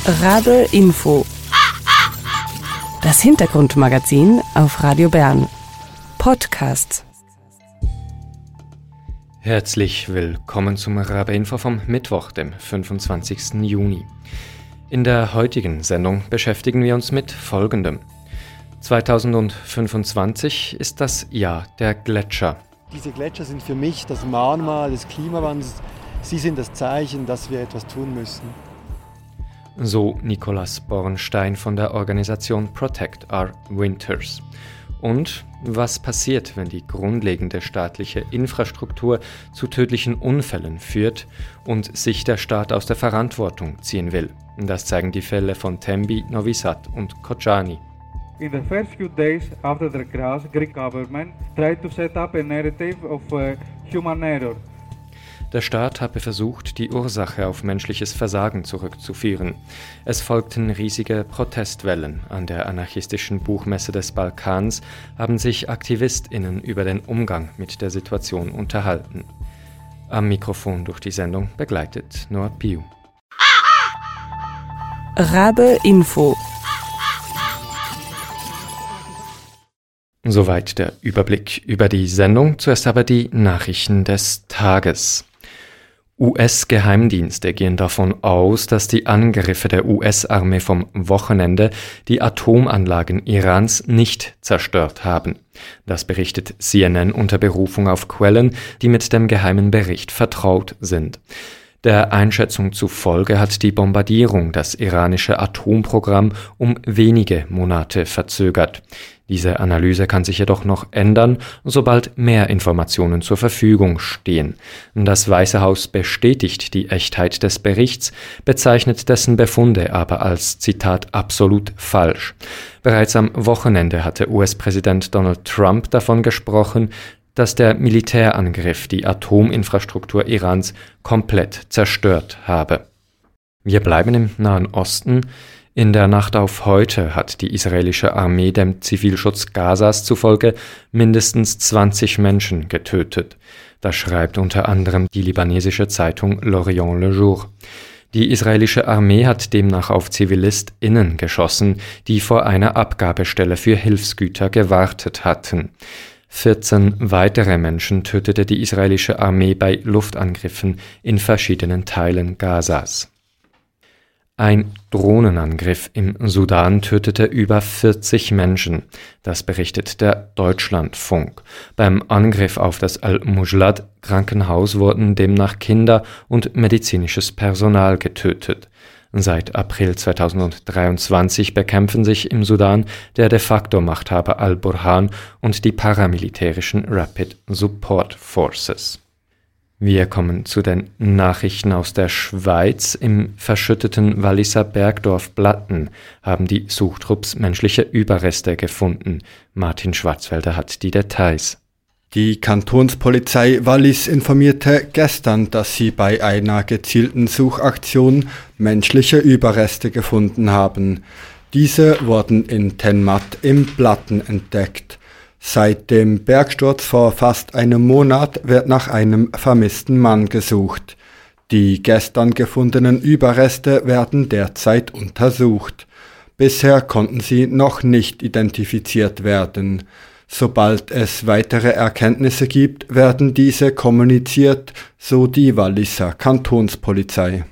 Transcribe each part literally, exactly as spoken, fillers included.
Rabe Info. Das Hintergrundmagazin auf Radio Bern. Podcast. Herzlich willkommen zum Rabe Info vom Mittwoch, dem fünfundzwanzigsten Juni. In der heutigen Sendung beschäftigen wir uns mit Folgendem. zweitausendfünfundzwanzig ist das Jahr der Gletscher. Diese Gletscher sind für mich das Mahnmal des Klimawandels. Sie sind das Zeichen, dass wir etwas tun müssen. So Nikolaus Bornstein von der Organisation Protect Our Winters. Und was passiert, wenn die grundlegende staatliche Infrastruktur zu tödlichen Unfällen führt und sich der Staat aus der Verantwortung ziehen will? Das zeigen die Fälle von Tembi, Novi Sad und Kocani. In the first few days after the crash, Greek government tried to set up a narrative of uh, human error. Der Staat habe versucht, die Ursache auf menschliches Versagen zurückzuführen. Es folgten riesige Protestwellen. An der anarchistischen Buchmesse des Balkans haben sich AktivistInnen über den Umgang mit der Situation unterhalten. Am Mikrofon durch die Sendung begleitet Noah Piu. Rabe Info. Soweit der Überblick über die Sendung. Zuerst aber die Nachrichten des Tages. U S-Geheimdienste gehen davon aus, dass die Angriffe der U S-Armee vom Wochenende die Atomanlagen Irans nicht zerstört haben. Das berichtet C N N unter Berufung auf Quellen, die mit dem geheimen Bericht vertraut sind. Der Einschätzung zufolge hat die Bombardierung das iranische Atomprogramm um wenige Monate verzögert. Diese Analyse kann sich jedoch noch ändern, sobald mehr Informationen zur Verfügung stehen. Das Weiße Haus bestätigt die Echtheit des Berichts, bezeichnet dessen Befunde aber als, Zitat, absolut falsch. Bereits am Wochenende hatte U S-Präsident Donald Trump davon gesprochen, dass der Militärangriff die Atominfrastruktur Irans komplett zerstört habe. Wir bleiben im Nahen Osten. In der Nacht auf heute hat die israelische Armee dem Zivilschutz Gazas zufolge mindestens zwanzig Menschen getötet. Das schreibt unter anderem die libanesische Zeitung L'Orient Le Jour. Die israelische Armee hat demnach auf ZivilistInnen geschossen, die vor einer Abgabestelle für Hilfsgüter gewartet hatten. vierzehn weitere Menschen tötete die israelische Armee bei Luftangriffen in verschiedenen Teilen Gazas. Ein Drohnenangriff im Sudan tötete über vierzig Menschen, das berichtet der Deutschlandfunk. Beim Angriff auf das Al-Mujlad-Krankenhaus wurden demnach Kinder und medizinisches Personal getötet. Seit April zweitausenddreiundzwanzig bekämpfen sich im Sudan der de facto Machthaber al-Burhan und die paramilitärischen Rapid Support Forces. Wir kommen zu den Nachrichten aus der Schweiz. Im verschütteten Walliser Bergdorf Blatten haben die Suchtrupps menschliche Überreste gefunden. Martin Schwarzwälder hat die Details. Die Kantonspolizei Wallis informierte gestern, dass sie bei einer gezielten Suchaktion menschliche Überreste gefunden haben. Diese wurden in Tenmat im Blatten entdeckt. Seit dem Bergsturz vor fast einem Monat wird nach einem vermissten Mann gesucht. Die gestern gefundenen Überreste werden derzeit untersucht. Bisher konnten sie noch nicht identifiziert werden. Sobald es weitere Erkenntnisse gibt, werden diese kommuniziert, so die Walliser Kantonspolizei.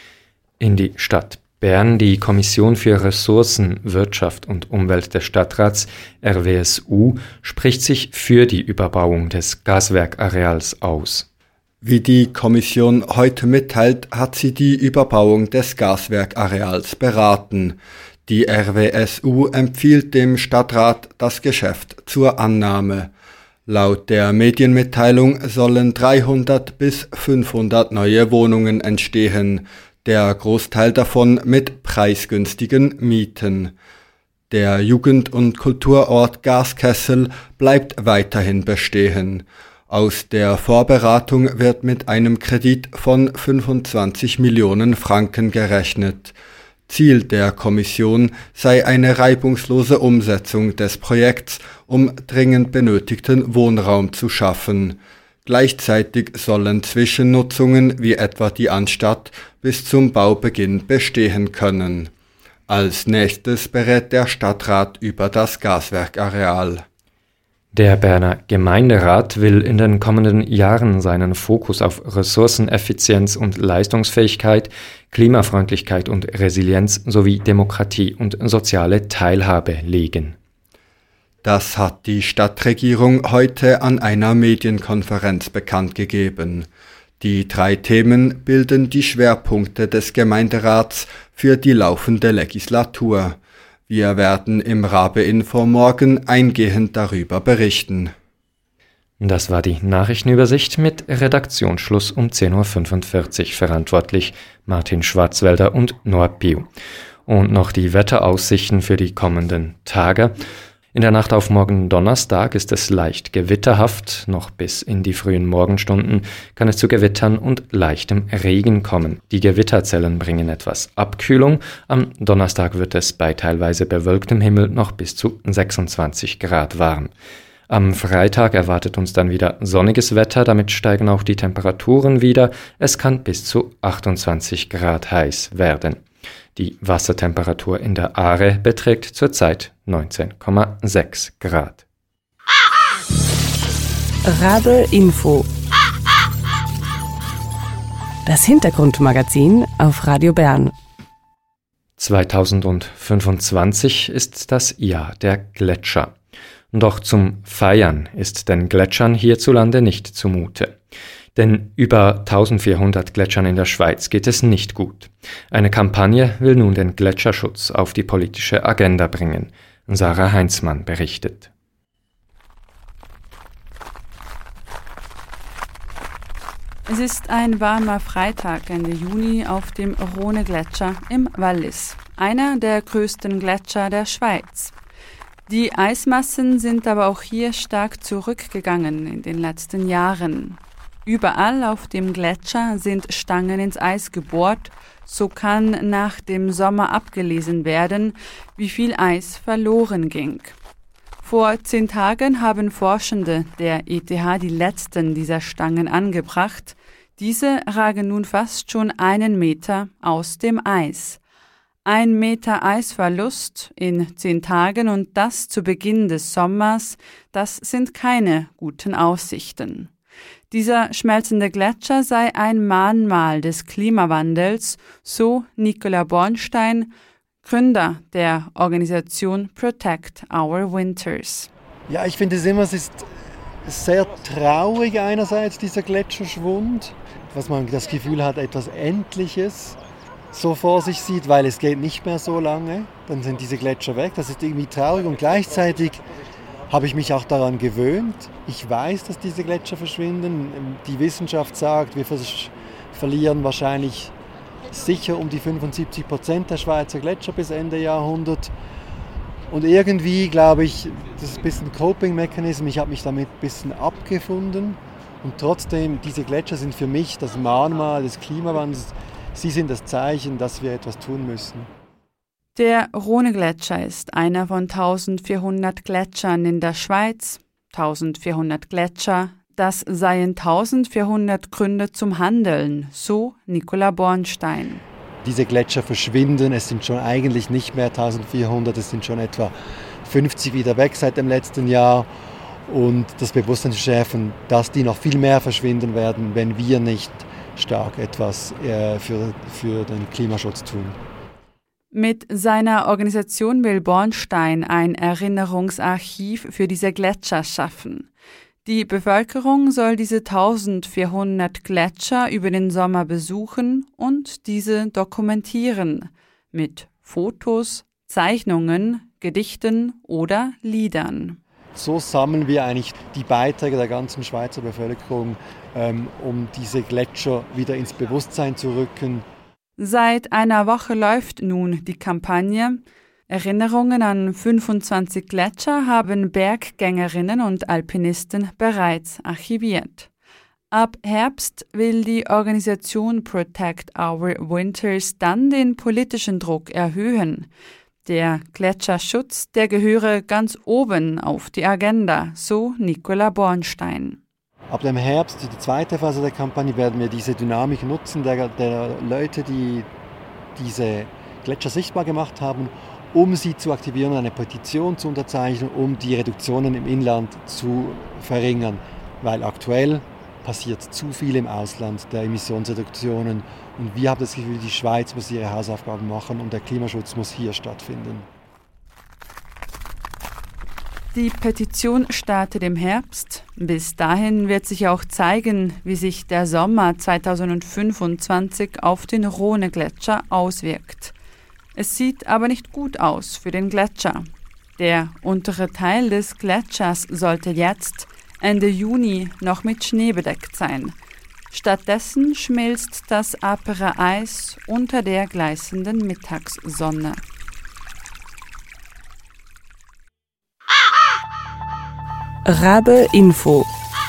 In die Stadt Bern, die Kommission für Ressourcen, Wirtschaft und Umwelt des Stadtrats R W S U spricht sich für die Überbauung des Gaswerkareals aus. Wie die Kommission heute mitteilt, hat sie die Überbauung des Gaswerkareals beraten. Die R W S U empfiehlt dem Stadtrat das Geschäft zur Annahme. Laut der Medienmitteilung sollen dreihundert bis fünfhundert neue Wohnungen entstehen, der Großteil davon mit preisgünstigen Mieten. Der Jugend- und Kulturort Gaskessel bleibt weiterhin bestehen. Aus der Vorberatung wird mit einem Kredit von fünfundzwanzig Millionen Franken gerechnet. Ziel der Kommission sei eine reibungslose Umsetzung des Projekts, um dringend benötigten Wohnraum zu schaffen. Gleichzeitig sollen Zwischennutzungen wie etwa die Anstalt bis zum Baubeginn bestehen können. Als nächstes berät der Stadtrat über das Gaswerkareal. Der Berner Gemeinderat will in den kommenden Jahren seinen Fokus auf Ressourceneffizienz und Leistungsfähigkeit, Klimafreundlichkeit und Resilienz sowie Demokratie und soziale Teilhabe legen. Das hat die Stadtregierung heute an einer Medienkonferenz bekannt gegeben. Die drei Themen bilden die Schwerpunkte des Gemeinderats für die laufende Legislatur. Wir werden im Rabe-Info morgen eingehend darüber berichten. Das war die Nachrichtenübersicht mit Redaktionsschluss um zehn Uhr fünfundvierzig. Verantwortlich Martin Schwarzwälder und Noah Piu. Und noch die Wetteraussichten für die kommenden Tage. In der Nacht auf morgen Donnerstag ist es leicht gewitterhaft. Noch bis in die frühen Morgenstunden kann es zu Gewittern und leichtem Regen kommen. Die Gewitterzellen bringen etwas Abkühlung. Am Donnerstag wird es bei teilweise bewölktem Himmel noch bis zu sechsundzwanzig Grad warm. Am Freitag erwartet uns dann wieder sonniges Wetter, damit steigen auch die Temperaturen wieder. Es kann bis zu achtundzwanzig Grad heiß werden. Die Wassertemperatur in der Aare beträgt zurzeit neunzehn Komma sechs Grad. Rabe Info. Das Hintergrundmagazin auf Radio Bern. zweitausendfünfundzwanzig ist das Jahr der Gletscher. Doch zum Feiern ist den Gletschern hierzulande nicht zumute. Denn über eintausendvierhundert Gletschern in der Schweiz geht es nicht gut. Eine Kampagne will nun den Gletscherschutz auf die politische Agenda bringen. Sarah Heinzmann berichtet. Es ist ein warmer Freitag Ende Juni auf dem Rhone-Gletscher im Wallis, einer der größten Gletscher der Schweiz. Die Eismassen sind aber auch hier stark zurückgegangen in den letzten Jahren. Überall auf dem Gletscher sind Stangen ins Eis gebohrt, so kann nach dem Sommer abgelesen werden, wie viel Eis verloren ging. Vor zehn Tagen haben Forschende der E T H die letzten dieser Stangen angebracht. Diese ragen nun fast schon einen Meter aus dem Eis. Ein Meter Eisverlust in zehn Tagen und das zu Beginn des Sommers, das sind keine guten Aussichten. Dieser schmelzende Gletscher sei ein Mahnmal des Klimawandels, so Nicola Bornstein, Gründer der Organisation Protect Our Winters. Ja, ich finde es immer, es ist sehr traurig einerseits, dieser Gletscherschwund, was man das Gefühl hat, etwas Endliches so vor sich sieht, weil es geht nicht mehr so lange, dann sind diese Gletscher weg, das ist irgendwie traurig und gleichzeitig habe ich mich auch daran gewöhnt. Ich weiß, dass diese Gletscher verschwinden. Die Wissenschaft sagt, wir verlieren wahrscheinlich sicher um die fünfundsiebzig Prozent der Schweizer Gletscher bis Ende Jahrhundert. Und irgendwie glaube ich, das ist ein bisschen Coping-Mechanismus. Ich habe mich damit ein bisschen abgefunden. Und trotzdem, diese Gletscher sind für mich das Mahnmal des Klimawandels. Sie sind das Zeichen, dass wir etwas tun müssen. Der Rhone-Gletscher ist einer von eintausendvierhundert Gletschern in der Schweiz. eintausendvierhundert Gletscher, das seien eintausendvierhundert Gründe zum Handeln, so Nicola Bornstein. Diese Gletscher verschwinden, es sind schon eigentlich nicht mehr eintausendvierhundert, es sind schon etwa fünfzig wieder weg seit dem letzten Jahr. Und das Bewusstsein zu schärfen, dass die noch viel mehr verschwinden werden, wenn wir nicht stark etwas äh, für, für den Klimaschutz tun. Mit seiner Organisation will Bornstein ein Erinnerungsarchiv für diese Gletscher schaffen. Die Bevölkerung soll diese eintausendvierhundert Gletscher über den Sommer besuchen und diese dokumentieren mit Fotos, Zeichnungen, Gedichten oder Liedern. So sammeln wir eigentlich die Beiträge der ganzen Schweizer Bevölkerung, ähm, um diese Gletscher wieder ins Bewusstsein zu rücken. Seit einer Woche läuft nun die Kampagne. Erinnerungen an fünfundzwanzig Gletscher haben Berggängerinnen und Alpinisten bereits archiviert. Ab Herbst will die Organisation Protect Our Winters dann den politischen Druck erhöhen. Der Gletscherschutz, der gehöre ganz oben auf die Agenda, so Nicola Bornstein. Ab dem Herbst, die zweite Phase der Kampagne, werden wir diese Dynamik nutzen, der, der Leute, die diese Gletscher sichtbar gemacht haben, um sie zu aktivieren, eine Petition zu unterzeichnen, um die Reduktionen im Inland zu verringern. Weil aktuell passiert zu viel im Ausland der Emissionsreduktionen und wir haben das Gefühl, die Schweiz muss ihre Hausaufgaben machen und der Klimaschutz muss hier stattfinden. Die Petition startet im Herbst. Bis dahin wird sich auch zeigen, wie sich der Sommer zweitausendfünfundzwanzig auf den Rhone-Gletscher auswirkt. Es sieht aber nicht gut aus für den Gletscher. Der untere Teil des Gletschers sollte jetzt, Ende Juni, noch mit Schnee bedeckt sein. Stattdessen schmilzt das apere Eis unter der gleißenden Mittagssonne. Rabe Info.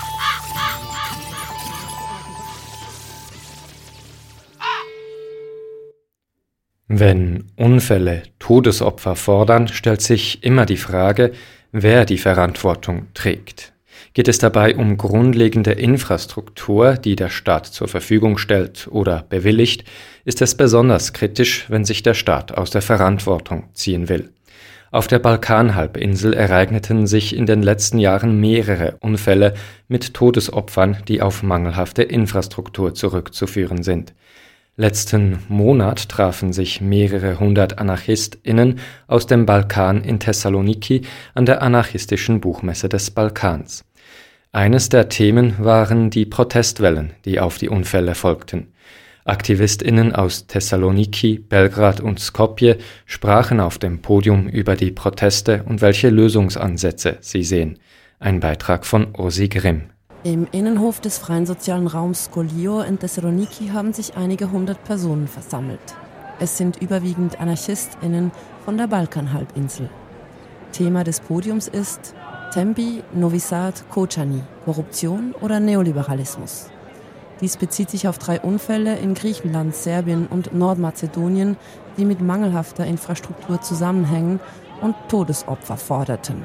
Wenn Unfälle Todesopfer fordern, stellt sich immer die Frage, wer die Verantwortung trägt. Geht es dabei um grundlegende Infrastruktur, die der Staat zur Verfügung stellt oder bewilligt, ist es besonders kritisch, wenn sich der Staat aus der Verantwortung ziehen will. Auf der Balkanhalbinsel ereigneten sich in den letzten Jahren mehrere Unfälle mit Todesopfern, die auf mangelhafte Infrastruktur zurückzuführen sind. Letzten Monat trafen sich mehrere hundert AnarchistInnen aus dem Balkan in Thessaloniki an der anarchistischen Buchmesse des Balkans. Eines der Themen waren die Protestwellen, die auf die Unfälle folgten. AktivistInnen aus Thessaloniki, Belgrad und Skopje sprachen auf dem Podium über die Proteste und welche Lösungsansätze sie sehen. Ein Beitrag von Ursi Grimm. Im Innenhof des freien sozialen Raums Skolio in Thessaloniki haben sich einige hundert Personen versammelt. Es sind überwiegend AnarchistInnen von der Balkanhalbinsel. Thema des Podiums ist Tembi, Novi Sad, Kocani, Korruption oder Neoliberalismus. Dies bezieht sich auf drei Unfälle in Griechenland, Serbien und Nordmazedonien, die mit mangelhafter Infrastruktur zusammenhängen und Todesopfer forderten.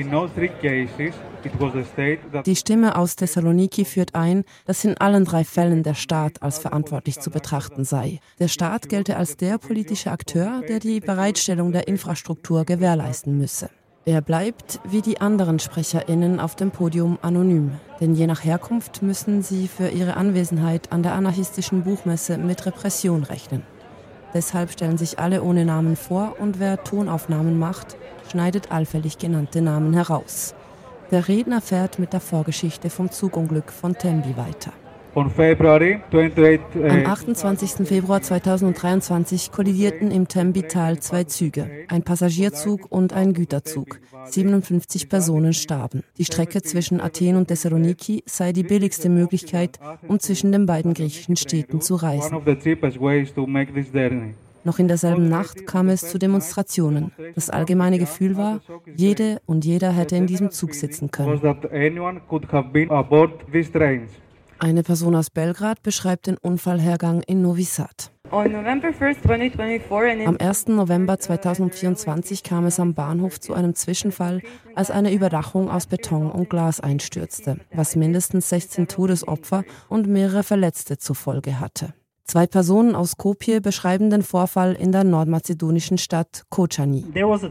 Die Stimme aus Thessaloniki führt ein, dass in allen drei Fällen der Staat als verantwortlich zu betrachten sei. Der Staat gelte als der politische Akteur, der die Bereitstellung der Infrastruktur gewährleisten müsse. Er bleibt, wie die anderen SprecherInnen auf dem Podium, anonym, denn je nach Herkunft müssen sie für ihre Anwesenheit an der anarchistischen Buchmesse mit Repression rechnen. Deshalb stellen sich alle ohne Namen vor und wer Tonaufnahmen macht, schneidet allfällig genannte Namen heraus. Der Redner fährt mit der Vorgeschichte vom Zugunglück von Tembi weiter. Am achtundzwanzigsten Februar zweitausenddreiundzwanzig kollidierten im Tembi-Tal zwei Züge, ein Passagierzug und ein Güterzug. siebenundfünfzig Personen starben. Die Strecke zwischen Athen und Thessaloniki sei die billigste Möglichkeit, um zwischen den beiden griechischen Städten zu reisen. Noch in derselben Nacht kam es zu Demonstrationen. Das allgemeine Gefühl war, jede und jeder hätte in diesem Zug sitzen können. Eine Person aus Belgrad beschreibt den Unfallhergang in Novi Sad. Am ersten November zweitausendvierundzwanzig kam es am Bahnhof zu einem Zwischenfall, als eine Überdachung aus Beton und Glas einstürzte, was mindestens sechzehn Todesopfer und mehrere Verletzte zur Folge hatte. Zwei Personen aus Skopje beschreiben den Vorfall in der nordmazedonischen Stadt Kocani.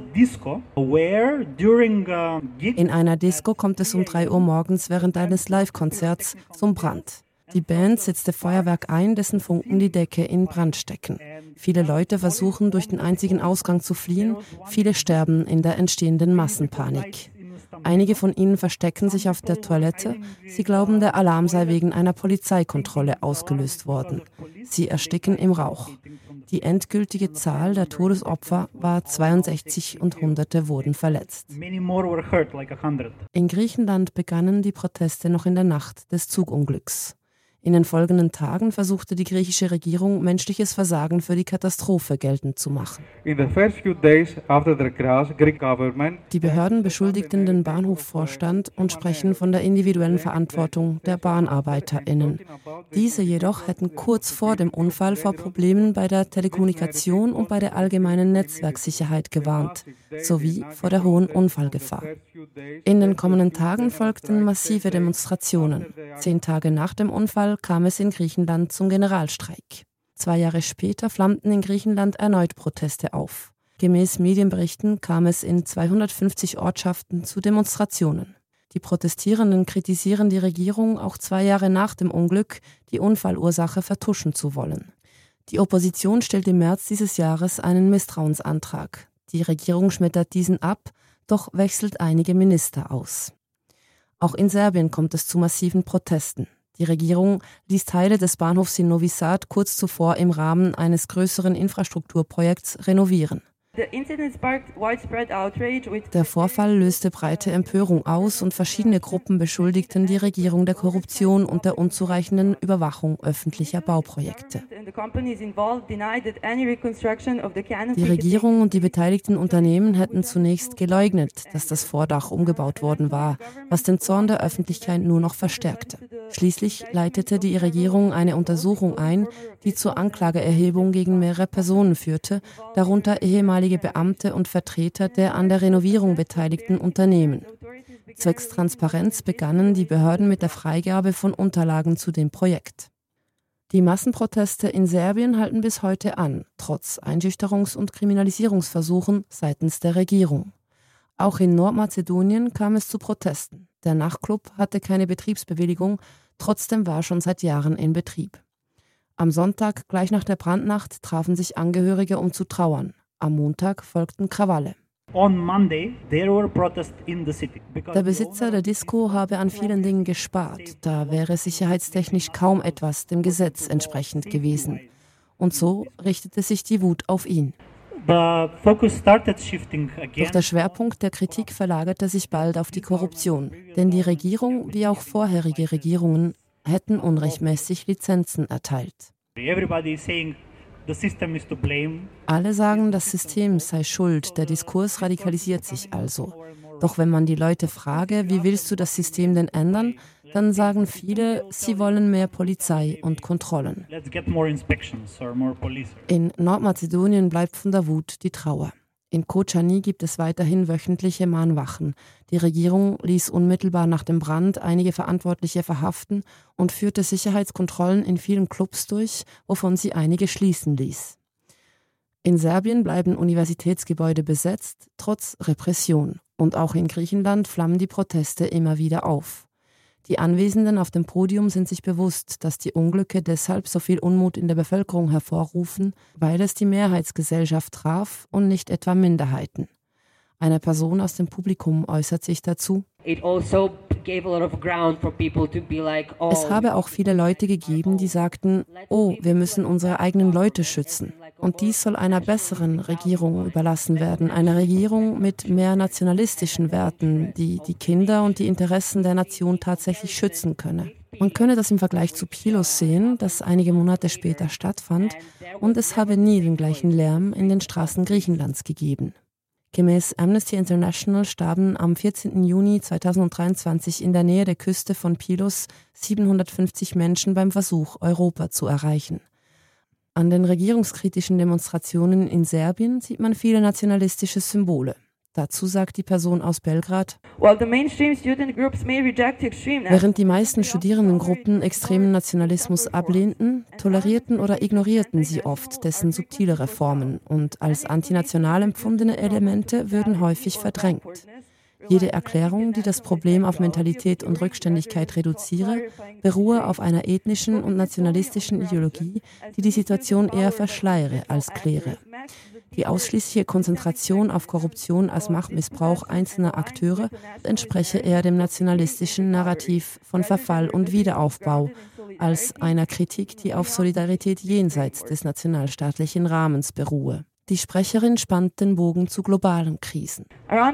In einer Disco kommt es um drei Uhr morgens während eines Live-Konzerts zum Brand. Die Band setzte Feuerwerk ein, dessen Funken die Decke in Brand stecken. Viele Leute versuchen, durch den einzigen Ausgang zu fliehen. Viele sterben in der entstehenden Massenpanik. Einige von ihnen verstecken sich auf der Toilette. Sie glauben, der Alarm sei wegen einer Polizeikontrolle ausgelöst worden. Sie ersticken im Rauch. Die endgültige Zahl der Todesopfer war zweiundsechzig und Hunderte wurden verletzt. In Griechenland begannen die Proteste noch in der Nacht des Zugunglücks. In den folgenden Tagen versuchte die griechische Regierung, menschliches Versagen für die Katastrophe geltend zu machen. In the first few days after the crash, Greek government Die Behörden beschuldigten den Bahnhofvorstand und sprechen von der individuellen Verantwortung der BahnarbeiterInnen. Diese jedoch hätten kurz vor dem Unfall vor Problemen bei der Telekommunikation und bei der allgemeinen Netzwerksicherheit gewarnt, sowie vor der hohen Unfallgefahr. In den kommenden Tagen folgten massive Demonstrationen. Zehn Tage nach dem Unfall kam es in Griechenland zum Generalstreik. Zwei Jahre später flammten in Griechenland erneut Proteste auf. Gemäß Medienberichten kam es in zweihundertfünfzig Ortschaften zu Demonstrationen. Die Protestierenden kritisieren die Regierung, auch zwei Jahre nach dem Unglück die Unfallursache vertuschen zu wollen. Die Opposition stellt im März dieses Jahres einen Misstrauensantrag. Die Regierung schmettert diesen ab, doch wechselt einige Minister aus. Auch in Serbien kommt es zu massiven Protesten. Die Regierung ließ Teile des Bahnhofs in Novi Sad kurz zuvor im Rahmen eines größeren Infrastrukturprojekts renovieren. Der Vorfall löste breite Empörung aus und verschiedene Gruppen beschuldigten die Regierung der Korruption und der unzureichenden Überwachung öffentlicher Bauprojekte. Die Regierung und die beteiligten Unternehmen hätten zunächst geleugnet, dass das Vordach umgebaut worden war, was den Zorn der Öffentlichkeit nur noch verstärkte. Schließlich leitete die Regierung eine Untersuchung ein, die zur Anklageerhebung gegen mehrere Personen führte, darunter ehemalige Beamte und Vertreter der an der Renovierung beteiligten Unternehmen. Zwecks Transparenz begannen die Behörden mit der Freigabe von Unterlagen zu dem Projekt. Die Massenproteste in Serbien halten bis heute an, trotz Einschüchterungs- und Kriminalisierungsversuchen seitens der Regierung. Auch in Nordmazedonien kam es zu Protesten. Der Nachtclub hatte keine Betriebsbewilligung, trotzdem war schon seit Jahren in Betrieb. Am Sonntag, gleich nach der Brandnacht, trafen sich Angehörige, um zu trauern. Am Montag folgten Krawalle. Der Besitzer der Disco habe an vielen Dingen gespart. Da wäre sicherheitstechnisch kaum etwas dem Gesetz entsprechend gewesen. Und so richtete sich die Wut auf ihn. Doch der Schwerpunkt der Kritik verlagerte sich bald auf die Korruption. Denn die Regierung, wie auch vorherige Regierungen, hätten unrechtmäßig Lizenzen erteilt. Alle sagen, das System sei schuld, der Diskurs radikalisiert sich also. Doch wenn man die Leute frage, wie willst du das System denn ändern, dann sagen viele, sie wollen mehr Polizei und Kontrollen. In Nordmazedonien bleibt von der Wut die Trauer. In Kočani gibt es weiterhin wöchentliche Mahnwachen. Die Regierung ließ unmittelbar nach dem Brand einige Verantwortliche verhaften und führte Sicherheitskontrollen in vielen Clubs durch, wovon sie einige schließen ließ. In Serbien bleiben Universitätsgebäude besetzt, trotz Repression. Und auch in Griechenland flammen die Proteste immer wieder auf. Die Anwesenden auf dem Podium sind sich bewusst, dass die Unglücke deshalb so viel Unmut in der Bevölkerung hervorrufen, weil es die Mehrheitsgesellschaft traf und nicht etwa Minderheiten. Eine Person aus dem Publikum äußert sich dazu: Es habe auch viele Leute gegeben, die sagten, oh, wir müssen unsere eigenen Leute schützen. Und dies soll einer besseren Regierung überlassen werden, einer Regierung mit mehr nationalistischen Werten, die die Kinder und die Interessen der Nation tatsächlich schützen könne. Man könne das im Vergleich zu Pylos sehen, das einige Monate später stattfand, und es habe nie den gleichen Lärm in den Straßen Griechenlands gegeben. Gemäß Amnesty International starben am vierzehnten Juni zweitausenddreiundzwanzig in der Nähe der Küste von Pylos siebenhundertfünfzig Menschen beim Versuch, Europa zu erreichen. An den regierungskritischen Demonstrationen in Serbien sieht man viele nationalistische Symbole. Dazu sagt die Person aus Belgrad: Während die meisten Studierendengruppen extremen Nationalismus ablehnten, tolerierten oder ignorierten sie oft dessen subtilere Formen und als antinational empfundene Elemente würden häufig verdrängt. Jede Erklärung, die das Problem auf Mentalität und Rückständigkeit reduziere, beruhe auf einer ethnischen und nationalistischen Ideologie, die die Situation eher verschleiere als kläre. Die ausschließliche Konzentration auf Korruption als Machtmissbrauch einzelner Akteure entspreche eher dem nationalistischen Narrativ von Verfall und Wiederaufbau als einer Kritik, die auf Solidarität jenseits des nationalstaatlichen Rahmens beruhe. Die Sprecherin spannt den Bogen zu globalen Krisen.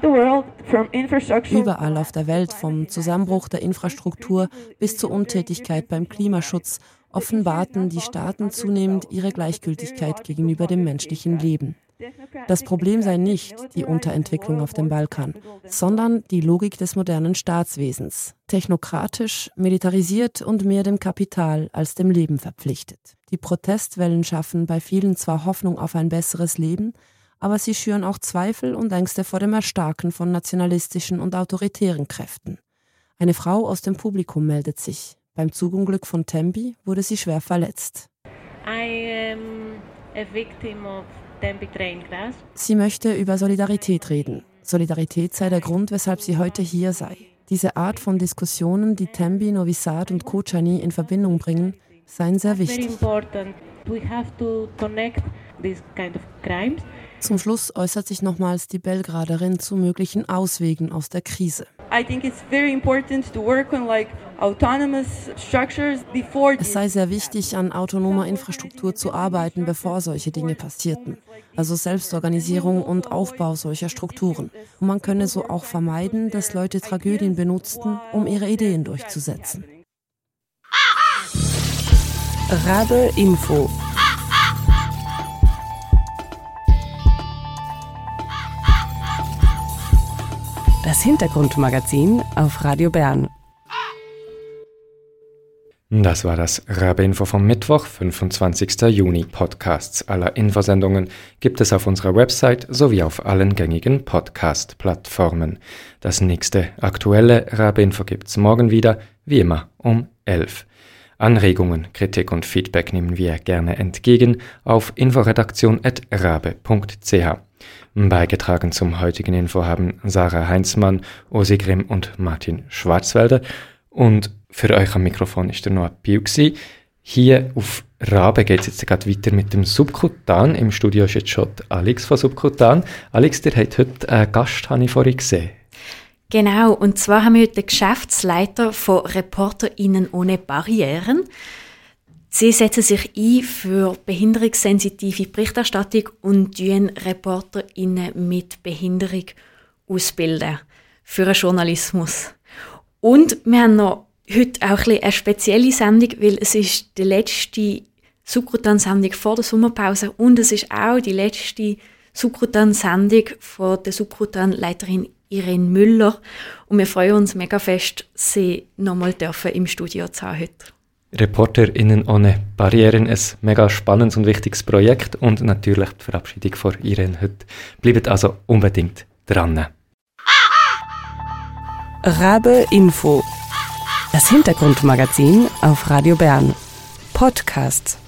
Überall auf der Welt, vom Zusammenbruch der Infrastruktur bis zur Untätigkeit beim Klimaschutz, offenbarten die Staaten zunehmend ihre Gleichgültigkeit gegenüber dem menschlichen Leben. Das Problem sei nicht die Unterentwicklung auf dem Balkan, sondern die Logik des modernen Staatswesens, technokratisch, militarisiert und mehr dem Kapital als dem Leben verpflichtet. Die Protestwellen schaffen bei vielen zwar Hoffnung auf ein besseres Leben, aber sie schüren auch Zweifel und Ängste vor dem Erstarken von nationalistischen und autoritären Kräften. Eine Frau aus dem Publikum meldet sich. Beim Zugunglück von Tembi wurde sie schwer verletzt. I am a victim of Tembi train crash. Sie möchte über Solidarität reden. Solidarität sei der Grund, weshalb sie heute hier sei. Diese Art von Diskussionen, die Tembi, Novi Sad und Kočani in Verbindung bringen, seien sehr wichtig. Zum Schluss äußert sich nochmals die Belgraderin zu möglichen Auswegen aus der Krise. Es sei sehr wichtig, an autonomer Infrastruktur zu arbeiten, bevor solche Dinge passierten. Also Selbstorganisierung und Aufbau solcher Strukturen. Und man könne so auch vermeiden, dass Leute Tragödien benutzten, um ihre Ideen durchzusetzen. Rabe Info. Das Hintergrundmagazin auf Radio Bern. Das war das Rabe-Info vom Mittwoch, fünfundzwanzigsten Juni. Podcasts aller Infosendungen gibt es auf unserer Website sowie auf allen gängigen Podcast-Plattformen. Das nächste aktuelle Rabe-Info gibt's morgen wieder, wie immer um elf. Anregungen, Kritik und Feedback nehmen wir gerne entgegen auf inforedaktion at rabe punkt c h. Beigetragen zum heutigen Info haben Sarah Heinzmann, Osi Grimm und Martin Schwarzwälder. Und für euch am Mikrofon ist der Noah Piu gsi. Hier auf Rabe geht es jetzt gerade weiter mit dem Subkutan. Im Studio ist jetzt schon Alex von Subkutan. Alex, ihr habt heute einen Gast, habe ich vorhin gesehen. Genau, und zwar haben wir heute den Geschäftsleiter von ReporterInnen ohne Barrieren. Sie setzen sich ein für behinderungssensitive Berichterstattung und bilden ReporterInnen mit Behinderung ausbilden für den Journalismus. Und wir haben noch heute auch ein eine spezielle Sendung, weil es ist die letzte Subkutan-Sendung vor der Sommerpause und es ist auch die letzte Subkutan-Sendung von der Subkutan-Leiterin Irene Müller. Und wir freuen uns mega fest, sie nochmal im Studio zu haben heute. ReporterInnen ohne Barrieren, ein mega spannendes und wichtiges Projekt und natürlich die Verabschiedung von Irene heute. Bleibt also unbedingt dran. Rabe Info. Das Hintergrundmagazin auf Radio Bern. Podcasts.